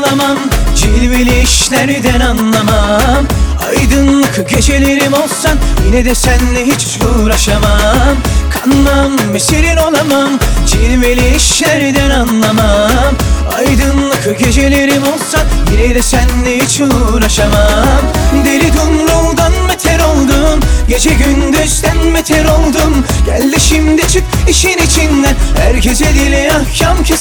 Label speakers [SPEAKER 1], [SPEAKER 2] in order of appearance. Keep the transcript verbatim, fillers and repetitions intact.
[SPEAKER 1] olamam, cilveli işlerden anlamam. Aydınlık gecelerim olsan yine de seninle hiç uğraşamam. Kanmam, esirin olamam, cilveli işlerden anlamam. Aydınlık gecelerim olsan yine de seninle hiç uğraşamam. Deli dumruldan beter oldum, gece gündüzden beter oldum. Gel de şimdi çık işin içinden, herkese dili ahkam kes.